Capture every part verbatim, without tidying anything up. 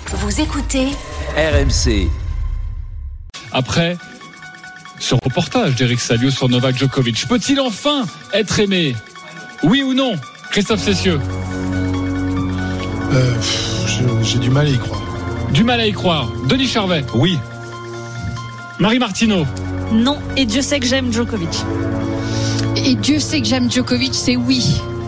Vous écoutez R M C. Après ce reportage d'Eric Salio sur Novak Djokovic, peut-il enfin être aimé ? Oui ou non ? Christophe Cessieux. Euh, j'ai, j'ai du mal à y croire. Du mal à y croire. Denis Charvet. Oui. Marie Martineau. Non, et Dieu sait que j'aime Djokovic. Et Dieu sait que j'aime Djokovic, c'est oui.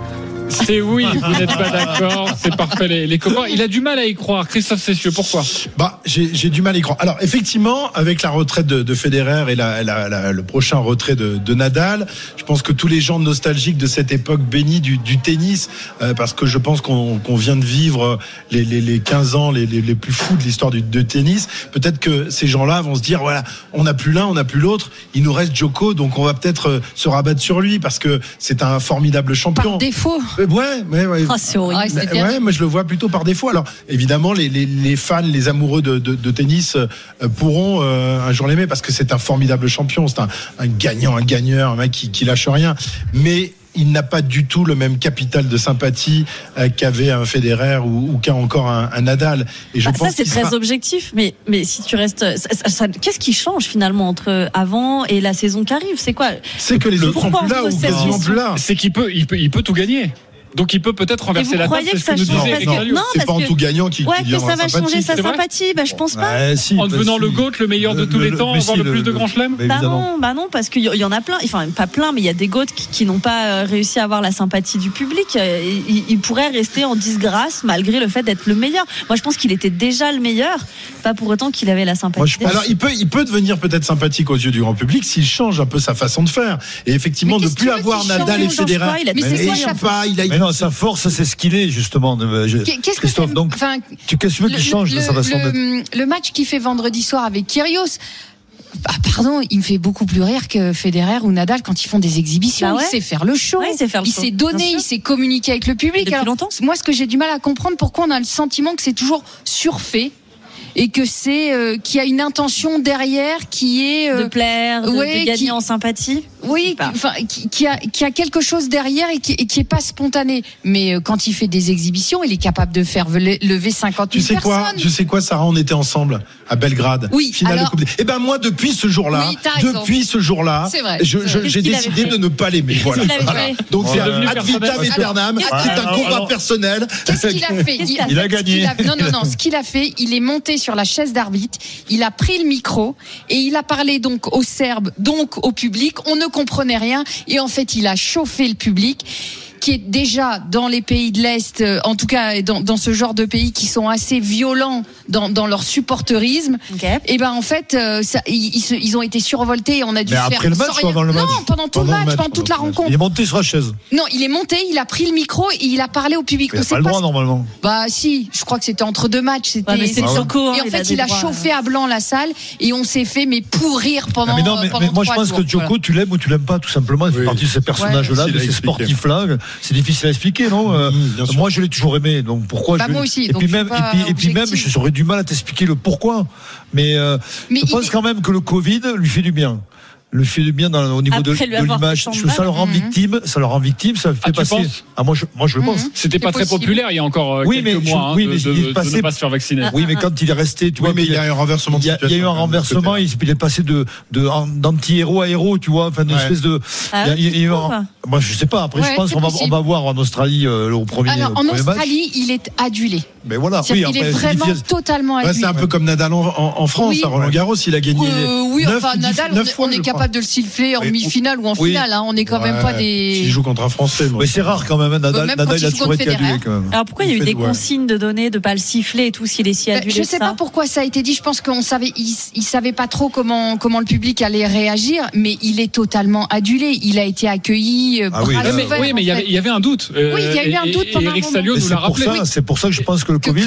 C'est oui, vous n'êtes pas d'accord, c'est parfait les, les copains. Il a du mal à y croire, Christophe Cessieux, pourquoi ? Bah, j'ai, j'ai du mal à y croire. Alors, effectivement, avec la retraite de, de Federer et la, la, la, le prochain retrait de, de Nadal, je pense que tous les gens nostalgiques de cette époque bénie du, du tennis, euh, parce que je pense qu'on, qu'on vient de vivre les, les, les quinze ans les, les, les plus fous de l'histoire du de tennis, peut-être que ces gens-là vont se dire, voilà, on n'a plus l'un, on n'a plus l'autre, il nous reste Djoko, donc on va peut-être euh, se rabattre sur lui, parce que c'est un formidable champion. Par défaut. Ouais, ouais, ouais. Oh, c'est horrible. Ouais, c'est Ouais, moi je le vois plutôt par défaut. Alors évidemment, les, les, les fans, les amoureux de, de, de tennis euh, pourront euh, un jour l'aimer parce que c'est un formidable champion, c'est un, un gagnant, un gagneur, un mec qui, qui lâche rien. Mais il n'a pas du tout le même capital de sympathie euh, qu'avait un Federer ou, ou qu'a encore un, un Nadal. Et je bah, pense ça c'est très sera... objectif, mais mais si tu restes, ça, ça, ça, qu'est-ce qui change finalement entre avant et la saison qui arrive ? C'est quoi ? C'est que les autres sont plus là ou quasiment plus là. C'est qu'il peut, il peut, il peut tout gagner. Donc il peut peut-être renverser la table. C'est ce que, que nous disait Eric Salio. Non, c'est pas en tout gagnant qui, ouais, qui que ça va changer sa sympathie. Bah je pense pas. Ouais, si, en devenant bah, le GOAT, le meilleur de tous le, les temps, avoir si, le, le plus de grands chelems. Bah non, bah non, parce qu'il y en a plein. Enfin pas plein, mais il y a des GOAT qui, qui n'ont pas réussi à avoir la sympathie du public. Ils, ils pourraient rester en disgrâce malgré le fait d'être le meilleur. Moi je pense qu'il était déjà le meilleur, pas pour autant qu'il avait la sympathie. Moi, alors il peut, il peut devenir peut-être sympathique aux yeux du grand public s'il change un peu sa façon de faire. Et effectivement, ne plus avoir Nadal et Federer. Mais c'est quoi pas, il a. Mais non, sa force, c'est ce qu'il est justement. Qu'est-ce Christophe, que donc, enfin, tu qu'est-ce que tu veux qu'il change de sa façon d'être ? Le match qu'il fait vendredi soir avec Kyrgios. Bah, pardon, il me fait beaucoup plus rire que Federer ou Nadal quand ils font des exhibitions. Bah ouais. Il sait faire le show, ouais, il sait, faire le il show. sait donner, il sait communiquer avec le public. Depuis Alors, longtemps. Moi, ce que j'ai du mal à comprendre, pourquoi on a le sentiment que c'est toujours surfait. Et que c'est euh, qu'il y a une intention derrière qui est euh, de plaire, de, ouais, de gagner qui, en sympathie. Oui, enfin qui, qui a qui a quelque chose derrière et qui et qui est pas spontané. Mais euh, quand il fait des exhibitions, il est capable de faire lever cinquante mille tu sais personnes. Quoi, tu sais quoi, Sarah, on était ensemble à Belgrade. Oui. Finale alors, de Coupe. Et ben moi, depuis ce jour-là, oui, depuis ce jour-là, c'est vrai, je, c'est je, vrai. j'ai décidé de ne pas l'aimer. Voilà. voilà. Donc c'est ad vitam aeternam. C'est un combat alors, personnel. Qu'est-ce qu'il a fait Il, il a gagné. A, non, non, non. Ce qu'il a fait, il est monté sur la chaise d'arbitre. Il a pris le micro et il a parlé donc aux Serbes, donc au public. On ne comprenait rien et en fait, il a chauffé le public, qui est déjà dans les pays de l'Est, en tout cas dans, dans ce genre de pays qui sont assez violents dans, dans leur supporterisme. Okay. Et ben en fait, euh, ça, ils, ils ont été survoltés et on a dû Mais faire. Après le match ou avant le match ? Non, pendant tout pendant le match, match pendant toute la rencontre. Il est monté sur la chaise. Non, il est monté, il a pris le micro et il a parlé au public. Il n'a pas le droit normalement. Bah si, je crois que c'était entre deux matchs. C'était. Ouais, mais c'est ah ouais. Court, et en il fait, a il a droits, chauffé à blanc la salle et on s'est fait mais pourrir pendant. Ah, mais non, mais, pendant mais moi je pense jours, que Djoko, voilà. Tu l'aimes ou tu l'aimes pas, tout simplement. Il fait oui. partie de ces personnages-là, ouais. de ces sportifs-là. C'est difficile à expliquer, non ? euh, mmh, Moi, je l'ai toujours aimé. Donc pourquoi bah, je... Moi aussi. Et puis même, et puis, et puis même, j'aurais du mal à t'expliquer le pourquoi. Mais, euh, mais je pense est... quand même que le Covid lui fait du bien. Le fait du bien dans, au niveau de, de l'image. Ça le rend mmh. victime, ça le rend victime, ça le fait ah, passer. Ah, moi, je, moi, je le pense. Mmh. C'était pas très possible. populaire il y a encore oui, quelques mais, mois oui, hein, mais de, de, passé... de ne pas se faire vacciner. Oui, mais quand il est resté, tu oui, vois, mais il y a eu un renversement. Il y a, il y a eu un renversement. Il, il est passé de, de d'anti-héros à héros, tu vois, enfin, une ouais. espèce de. Ah, il y a, il y a eu un, moi, je sais pas. Après, ouais, je pense qu'on va, on va voir en Australie euh, au premier. Alors, en Australie, il est adulé. Mais voilà, oui, il est vraiment totalement adulé. C'est un peu comme Nadal en France, à Roland Garros, il a gagné. Oui, enfin, Nadal, on est capable de le siffler en demi-finale ou en oui. finale. Hein. On n'est quand ouais, même pas des. Il joue contre un Français. Mais c'est rare quand même. Nadal, même Nadal il a toujours été adulé quand même. Alors pourquoi il y a eu des consignes de donner, de pas le siffler et tout s'il est si adulé? Je sais pas pourquoi ça a été dit. Je pense qu'on savait, il, il savait pas trop comment comment le public allait réagir, mais il est totalement adulé. Il a été accueilli. Ah oui, mais, ouvert, oui, mais il y avait il y avait un doute. Euh, oui, il y a eu un doute pendant un moment. Eric Salio nous l'a rappelé. C'est pour ça que je pense que le Covid.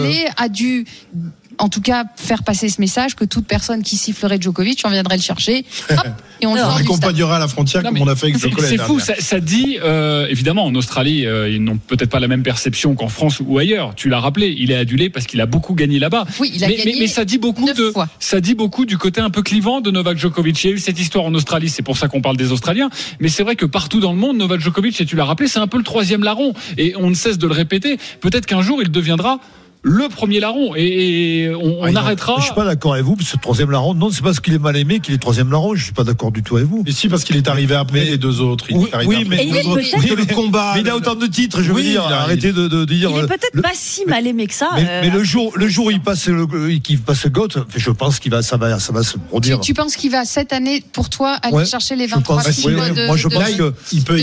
a dû en tout cas faire passer ce message que toute personne qui sifflerait Djokovic, on viendrait le chercher hop, et on le accompagnerait à la frontière non, comme on a fait avec Djokovic. C'est fou, ça, ça dit euh, évidemment en Australie euh, ils n'ont peut-être pas la même perception qu'en France ou ailleurs. Tu l'as rappelé, il est adulé parce qu'il a beaucoup gagné là-bas. Oui, il a mais, gagné mais, mais ça dit beaucoup de fois. ça dit beaucoup du côté un peu clivant de Novak Djokovic. Il y a eu cette histoire en Australie, c'est pour ça qu'on parle des Australiens, mais c'est vrai que partout dans le monde Novak Djokovic, et tu l'as rappelé, c'est un peu le troisième larron et on ne cesse de le répéter. Peut-être qu'un jour il deviendra le premier larron et, et on, on ah, arrêtera. Je suis pas d'accord avec vous. Ce troisième larron, non, c'est parce qu'il est mal aimé qu'il est troisième larron. Je suis pas d'accord du tout avec vous. Mais si, parce qu'il est arrivé après mais, les deux autres. Il oui, est oui mais, les deux autres. Oui, le combat. Mais il a autant de titres. Je veux oui, dire, a, arrêtez de, de dire. Il est peut-être le, pas si mal aimé que ça. Mais, euh, mais le jour, le jour où il passe le, qu'il passe le GOAT, je pense qu'il va, ça va, ça va se produire. Tu, tu penses qu'il va cette année pour toi aller ouais, chercher les vingt-trois titres de Moi, je pense qu'il peut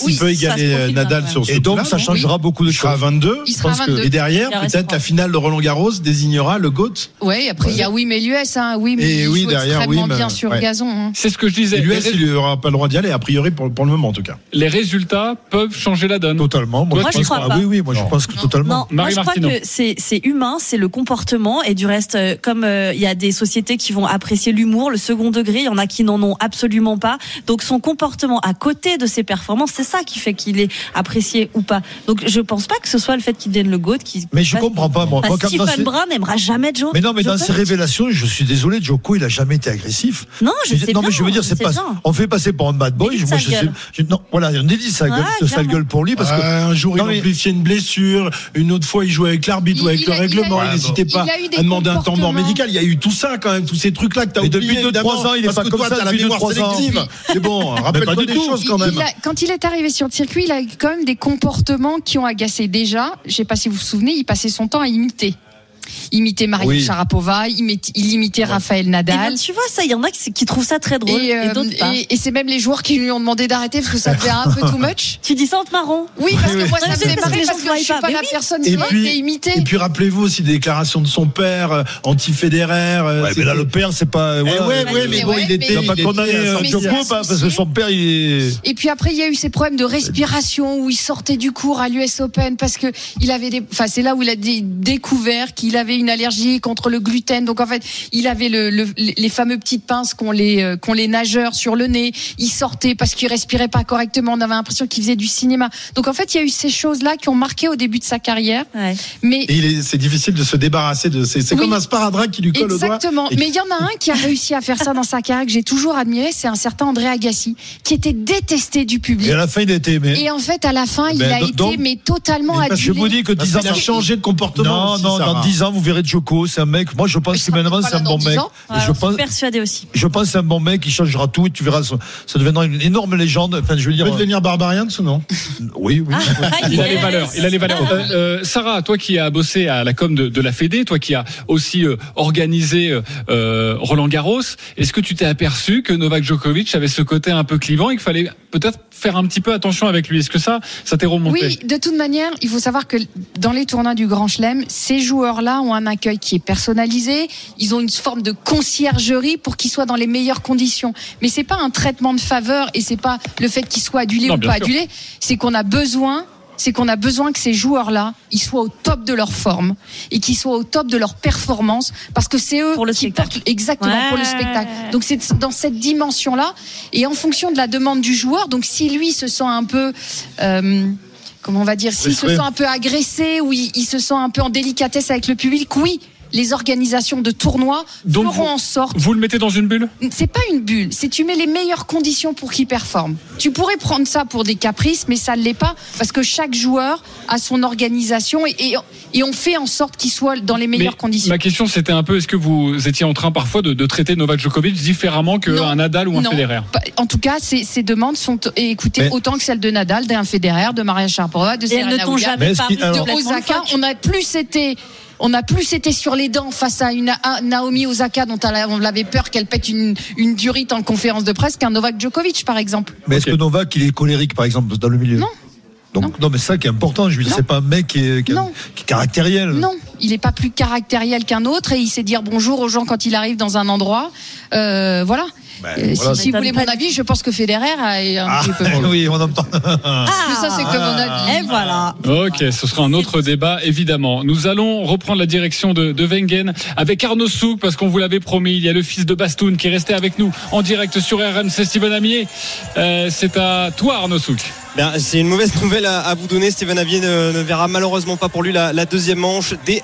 égaler Nadal sur ce. Et donc, ça changera beaucoup de choses. Il sera à vingt-deux. Il sera à vingt-deux. Et derrière, peut-être la finale de Roland Garros désignera le GOAT. Oui, après il y a Wim et l'U S, hein. Wim il joue extrêmement bien sur gazon. C'est ce que je disais. L'U S, il n'aura pas le droit d'y aller, a priori pour le moment en tout cas. Les résultats peuvent changer la donne. Totalement. Moi, je crois pas. Oui, oui, moi je pense que totalement. Moi, je crois que c'est c'est humain, c'est le comportement et du reste, comme il y a des sociétés qui vont apprécier l'humour, le second degré, il y en a qui n'en ont absolument pas. Donc son comportement à côté de ses performances, c'est ça qui fait qu'il est apprécié ou pas. Donc je pense pas que ce soit le fait qu'il devienne le GOAT qui. Mais je comprends pas moi. Stephen Brown n'aimera jamais Joe. Mais non, mais dans ses révélations, je suis désolé, Djoko, il a jamais été agressif. Non, je sais Non, bien, mais je veux dire, c'est pas. Bien. On fait passer pour un bad boy. Moi, je sais. Je, non, voilà, on dit sa gueule, ouais, sa gueule pour lui parce que euh, un jour il mais... amplifiait une blessure, une autre fois il jouait avec l'arbitre ou avec le a, règlement. Il n'hésitait pas à demander un temps mort médical. Il y a eu tout ça quand même, tous ces trucs là que t'as oublié. Depuis deux trois ans, il est pas comme ça. T'as la mémoire sélective. Mais bon, rappelle-toi des choses quand même. Quand il est arrivé sur le circuit, il a quand même des comportements qui ont agacé déjà. Je sais pas si vous vous souvenez, il passait son temps à imiter. Imiter Maria oui. Sharapova, imiter, il imitait ouais. Raphaël Nadal. Ben, tu vois ça, il y en a qui, qui trouvent ça très drôle et, euh, et d'autres pas. Et, et c'est même les joueurs qui lui ont demandé d'arrêter parce que ça devient un peu too much. Tu dis ça en te marrant. Oui, parce que moi ça me fait parce marrer parce que je suis pas la personne qui est imitée. Et puis rappelez-vous aussi des déclarations de son père euh, anti-Federer. Euh, ouais, mais là le père c'est pas. Ouais, ouais, ouais, mais bon, il était. Il n'a pas condamné Djoko parce que son père il est. Et puis après il y a eu ces problèmes de respiration où il sortait du cours à l'U S Open parce que il avait des. Enfin c'est là où il a découvert qu'il avait une allergie contre le gluten. Donc en fait, il avait le, le, les fameux petites pinces qu'ont les, qu'ont les nageurs sur le nez. Il sortait parce qu'il respirait pas correctement. On avait l'impression qu'il faisait du cinéma. Donc en fait, il y a eu ces choses-là qui ont marqué au début de sa carrière. Ouais. Mais et il est, c'est difficile de se débarrasser de. C'est, c'est oui. comme un sparadrap qui lui colle Exactement. au doigt. Exactement. Mais il y en a un qui a réussi à faire ça dans sa carrière que j'ai toujours admiré. C'est un certain André Agassi qui était détesté du public. Et à la fin, il a été aimé. Et en fait, à la fin, il ben, a donc, été mais totalement mais adulé. Je vous dis que dix ans, il a changé de comportement. Non, aussi, non, Sarah. dans dix ans, vous verrez Djoko. C'est un mec. Moi, je pense que maintenant, c'est un bon mec. Ouais, je pense. Persuadé aussi. Je pense que c'est un bon mec. Il changera tout et tu verras. Ça deviendra une énorme légende. Enfin, je veux dire. Il peut devenir Barbarians ou non? Oui, oui. Ah, il yes. a les valeurs. Il a les valeurs. Euh, euh, Sarah, toi qui as bossé à la com de, de la Fédé, toi qui as aussi euh, organisé euh, Roland Garros, est-ce que tu t'es aperçu que Novak Djokovic avait ce côté un peu clivant et qu'il fallait peut-être faire un petit peu attention avec lui? Est-ce que ça, ça t'est remonté? Oui, de toute manière, il faut savoir que dans les tournois du Grand Chelem, ces joueurs-là ont un accueil qui est personnalisé. Ils ont une forme de conciergerie pour qu'ils soient dans les meilleures conditions. Mais c'est pas un traitement de faveur et c'est pas le fait qu'ils soient adulés non, ou pas sûr. adulés. C'est qu'on a besoin. c'est qu'on a besoin que ces joueurs-là, ils soient au top de leur forme et qu'ils soient au top de leur performance, parce que c'est eux pour le qui spectacle. portent exactement ouais. pour le spectacle. Donc c'est dans cette dimension-là et en fonction de la demande du joueur. Donc si lui se sent un peu euh, comment on va dire, s'il se sent un peu agressé ou il, il se sent un peu en délicatesse avec le public, oui. Les organisations de tournois Donc feront vous, en sorte. Vous le mettez dans une bulle ? C'est pas une bulle, c'est tu mets les meilleures conditions pour qu'il performe. Tu pourrais prendre ça pour des caprices, mais ça ne l'est pas, parce que chaque joueur a son organisation et, et, et on fait en sorte qu'il soit dans les meilleures mais conditions. Ma question c'était un peu, est-ce que vous étiez en train parfois de, de traiter Novak Djokovic différemment qu'un Nadal ou un non. Federer ? En tout cas, ces, ces demandes sont écoutées mais... autant que celles de Nadal, d'un Federer, de Maria Sharapova, de Serena Williams, de Osaka. On a plus été On a plus été sur les dents face à une à Naomi Osaka dont on avait peur qu'elle pète une, une durite en conférence de presse qu'un Novak Djokovic par exemple. Mais est-ce okay. que Novak il est colérique par exemple dans le milieu ? Non. Donc non, non mais ça qui est important, je veux dire, c'est pas un mec qui est, qui est, qui est caractériel. Non, il est pas plus caractériel qu'un autre et il sait dire bonjour aux gens quand il arrive dans un endroit. Euh, voilà. Ben, euh, voilà. Si, si vous voulez mon avis, je pense que Federer a un ah, petit peu. Oui, on entend. Ah, mais ça, c'est que mon avis. Et voilà. Ok, ce sera un autre débat, évidemment. Nous allons reprendre la direction de, de Wengen avec Arnaud Souk, parce qu'on vous l'avait promis. Il y a le fils de Bastoun qui est resté avec nous en direct sur R M C. Steven Amier, euh, c'est à toi, Arnaud Souk. Ben, c'est une mauvaise nouvelle à, à vous donner. Steven Amier ne, ne verra malheureusement pas pour lui la, la deuxième manche. D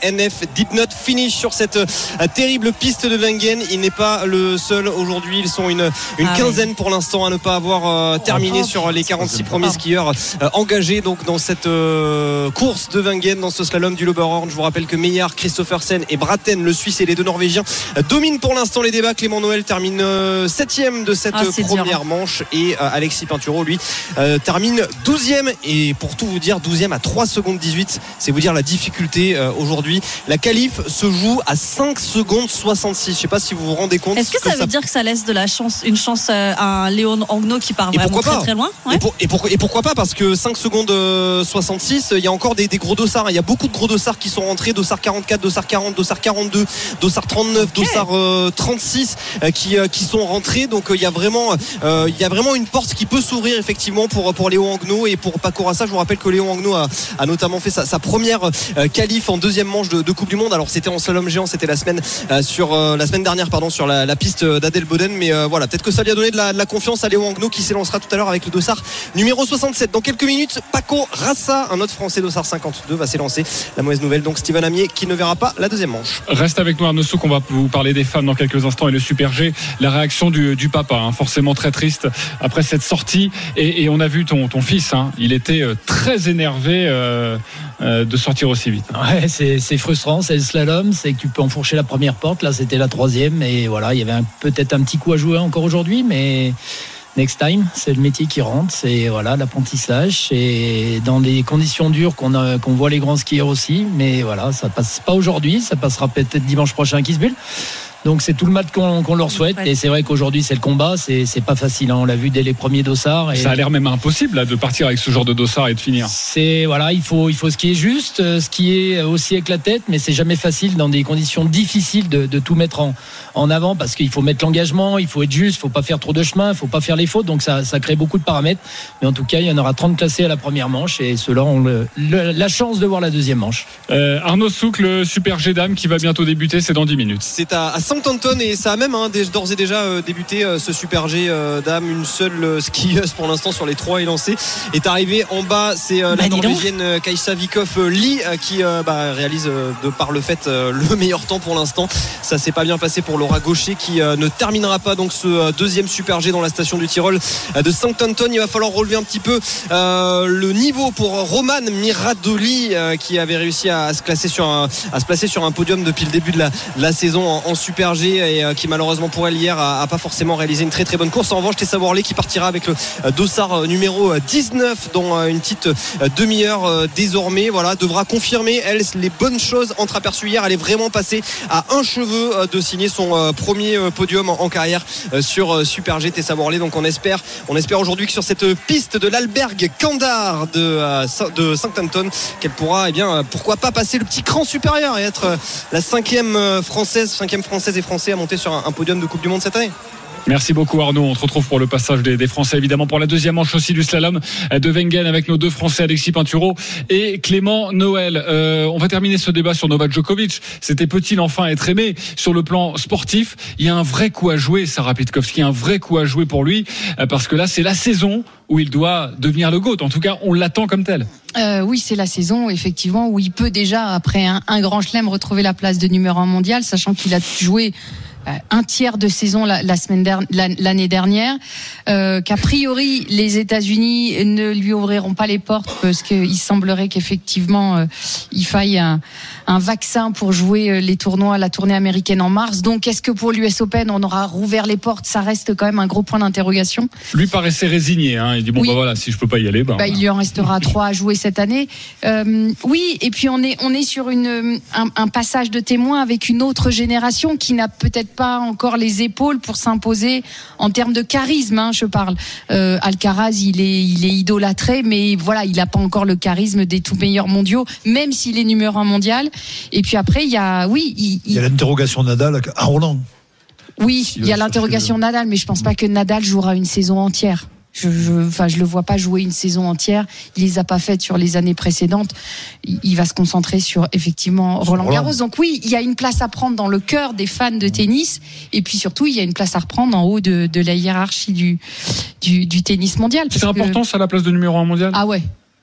N F Dipnot finish sur cette euh, terrible piste de Wengen. Il n'est pas le seul aujourd'hui. Ils sont une, une ah quinzaine oui. pour l'instant à ne pas avoir euh, terminé oh, sur les quarante-six premiers skieurs euh, engagés donc dans cette euh, course de Wengen, dans ce slalom du Loberhorn. Je vous rappelle que Meillard, Christophersen et Braten, le Suisse et les deux Norvégiens, euh, dominent pour l'instant les débats. Clément Noël termine euh, septième de cette ah, première dur. manche et euh, Alexis Pinturo lui euh, termine douzième. Et pour tout vous dire, douzième à trois secondes dix-huit, c'est vous dire la difficulté euh, aujourd'hui. La qualif se joue à cinq secondes soixante-six. Je ne sais pas si vous vous rendez compte. Est-ce que, que ça, ça veut dire que ça laisse de la chance, une chance à un Léon Angno qui part vraiment très, très loin ouais. et, pour, et, pour, et pourquoi pas, parce que cinq secondes soixante-six, il y a encore des, des gros dossards. Il y a beaucoup de gros dossards qui sont rentrés. Dossard quarante-quatre, dossard quarante, dossard quarante-deux, dossard trente-neuf, okay. dossard euh, trente-six euh, qui, euh, qui sont rentrés. Donc euh, il y a vraiment euh, il y a vraiment une porte qui peut s'ouvrir effectivement pour, pour Léon Angno et pour Paco Rassa. Je vous rappelle que Léon Angno a, a notamment fait sa, sa première euh, qualif en deuxième manche de, de Coupe du Monde. Alors c'était en slalom géant, c'était la semaine euh, sur euh, la semaine dernière pardon sur la, la piste d'Adelboden, mais euh, voilà, peut-être que ça lui a donné de la, de la confiance à Léon Angno qui s'élancera tout à l'heure avec le dossard numéro soixante-sept. Dans quelques minutes, Paco Rassa, un autre français, dossard cinquante-deux, va s'élancer. La mauvaise nouvelle donc Steven Amier qui ne verra pas la deuxième manche. Reste avec nous Arnaud Souk, on va vous parler des femmes dans quelques instants et le Super G. La réaction du, du papa, hein, forcément très triste après cette sortie et, et on a vu ton, ton fils, hein, il était très énervé euh, euh, de sortir aussi vite. Ouais, c'est, c'est frustrant, c'est le slalom, c'est que tu peux enfourcher la première porte, là c'était la troisième et voilà, il y avait un, peut-être un petit coup à jouer encore aujourd'hui, mais next time, c'est le métier qui rentre, c'est voilà l'apprentissage, et dans des conditions dures qu'on a, qu'on voit les grands skieurs aussi, mais voilà, ça passe pas aujourd'hui, ça passera peut-être dimanche prochain à Kitzbühel. Donc c'est tout le match qu'on, qu'on leur souhaite ouais. Et c'est vrai qu'aujourd'hui c'est le combat, c'est, c'est pas facile, hein. On l'a vu dès les premiers dossards et ça a l'air même impossible là, de partir avec ce genre de dossard et de finir. C'est voilà, il faut il faut skier juste, skier aussi avec la tête, mais c'est jamais facile dans des conditions difficiles de, de tout mettre en, en avant parce qu'il faut mettre l'engagement, il faut être juste, il faut pas faire trop de chemin, il faut pas faire les fautes, donc ça, ça crée beaucoup de paramètres. Mais en tout cas il y en aura trente classés à la première manche et ceux-là ont le, le, la chance de voir la deuxième manche. Euh, Arnaud Souk, le Super G Dame qui va bientôt débuter, c'est dans dix minutes. C'est à, à Saint-Anton et ça a même hein, d'ores et déjà euh, débuté euh, ce Super G euh, Dame. Une seule euh, skieuse pour l'instant sur les trois élancés est arrivée en bas. C'est euh, la bah, Norvégienne euh, Kajsa Wikoff euh, Lee euh, qui euh, bah, réalise euh, de par le fait euh, le meilleur temps pour l'instant. Ça s'est pas bien passé pour Laura Gaucher qui euh, ne terminera pas donc ce euh, deuxième Super G dans la station du Tyrol euh, de Saint-Anton. Il va falloir relever un petit peu euh, le niveau pour Roman Miradoli euh, qui avait réussi à, à se classer sur un, à se placer sur un podium depuis le début de la, de la saison en, en Super G et euh, qui malheureusement pour elle hier a, a pas forcément réalisé une très très bonne course. En revanche, Tessa Worley qui partira avec le euh, dossard euh, numéro dix-neuf dans euh, une petite euh, demi-heure euh, désormais. Voilà, devra confirmer elle les bonnes choses entreaperçues hier. Elle est vraiment passée à un cheveu euh, de signer son euh, premier euh, podium en, en carrière euh, sur euh, Super G. Tessa Worley. Donc on espère, on espère aujourd'hui que sur cette piste de l'Alberg Kandar de, euh, de Saint-Anton, qu'elle pourra, eh bien, euh, pourquoi pas passer le petit cran supérieur et être euh, la cinquième euh, française, cinquième française et français à monter sur un, un podium de Coupe du Monde cette année. Merci beaucoup Arnaud, on te retrouve pour le passage des, des Français évidemment pour la deuxième manche aussi du slalom de Wengen avec nos deux Français Alexis Pinturo et Clément Noël. Euh, on va terminer ce débat sur Novak Djokovic. C'était peut-il enfin être aimé sur le plan sportif? Il y a un vrai coup à jouer, Sarah Pitkowski, un vrai coup à jouer pour lui parce que là c'est la saison où il doit devenir le GOAT. En tout cas on l'attend comme tel. Euh, oui, c'est la saison effectivement où il peut déjà après un, un grand chelem retrouver la place de numéro un mondial, sachant qu'il a joué un tiers de saison la, la semaine der, la, l'année dernière, euh, qu'a priori les États-Unis ne lui ouvriront pas les portes parce qu'il semblerait qu'effectivement euh, il faille un, un vaccin pour jouer les tournois, la tournée américaine en mars. Donc est-ce que pour l'U S Open on aura rouvert les portes? Ça reste quand même un gros point d'interrogation. Lui paraissait résigné, hein. Il dit bon oui. bah voilà, si je peux pas y aller, bah, bah il lui en restera trois à jouer cette année. Euh, oui, et puis on est on est sur une un, un passage de témoin avec une autre génération qui n'a peut-être pas encore les épaules pour s'imposer en termes de charisme, hein, je parle. Euh, Alcaraz, il est, il est idolâtré, mais voilà, il n'a pas encore le charisme des tout meilleurs mondiaux, même s'il est numéro un mondial. Et puis après, il y a, oui, il, il... il y a l'interrogation Nadal à Roland. Oui, il y a l'interrogation Nadal, mais je pense pas que Nadal jouera une saison entière. Je, je, enfin, je le vois pas jouer une saison entière. Il les a pas faites sur les années précédentes. Il, il va se concentrer sur effectivement Roland Garros. Donc oui, il y a une place à prendre dans le cœur des fans de tennis. Et puis surtout, il y a une place à reprendre en haut de, de la hiérarchie du, du, du tennis mondial. C'est important, ça, la place de numéro un mondial? Ah ouais.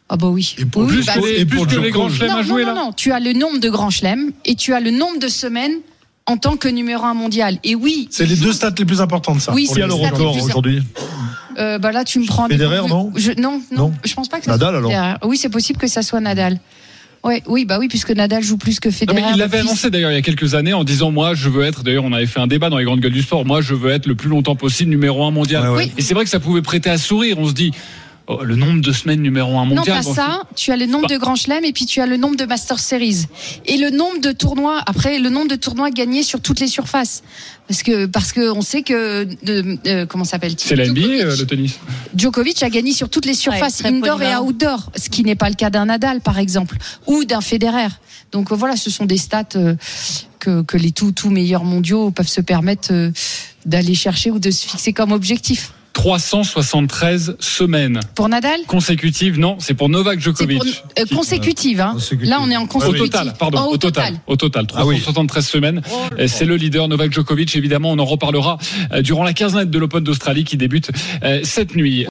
Ah bah oui. Et pour, oui, plus, bah, que, et plus que les grands chelems à jouer non, là. Non, non, tu as le nombre de grands chelems et tu as le nombre de semaines en tant que numéro un mondial. Et oui. C'est les deux stats les plus importantes, ça. Oui, c'est le record aujourd'hui. Euh, bah là, tu me prends. Federer, non je, non, non, non, je pense pas que ça Nadal, soit alors. Oui, c'est possible que ça soit Nadal. Ouais, oui, bah oui, puisque Nadal joue plus que Federer. Non, mais il l'avait annoncé d'ailleurs il y a quelques années en disant moi je veux être, d'ailleurs on avait fait un débat dans les grandes gueules du sport, moi je veux être le plus longtemps possible numéro un mondial. Ouais, ouais. Et c'est vrai que ça pouvait prêter à sourire, on se dit oh, le nombre de semaines numéro un mondial. Non, pas bon, ça, tu as le nombre bah. de grands chelems et puis tu as le nombre de Master Series. Et le nombre de tournois, après le nombre de tournois gagnés sur toutes les surfaces. Parce que, parce que on sait que, de, euh, comment s'appelle-t-il ? C'est la N B A, euh, le tennis. Djokovic a gagné sur toutes les surfaces, ouais, indoor et outdoor, ce qui n'est pas le cas d'un Nadal, par exemple, ou d'un Federer. Donc euh, voilà, ce sont des stats euh, que, que les tout, tout meilleurs mondiaux peuvent se permettre euh, d'aller chercher ou de se fixer comme objectif. trois cent soixante-treize semaines. Pour Nadal ? Consécutives, non, c'est pour Novak Djokovic. Pour, euh, consécutive, hein. Consécutive. Là, on est en consécutive. Au total, pardon, oh, au, au total. total. Au total, trois cent soixante-treize ah oui. semaines. Oh, c'est le leader Novak Djokovic, évidemment, on en reparlera durant la quinzaine de l'Open d'Australie qui débute cette nuit.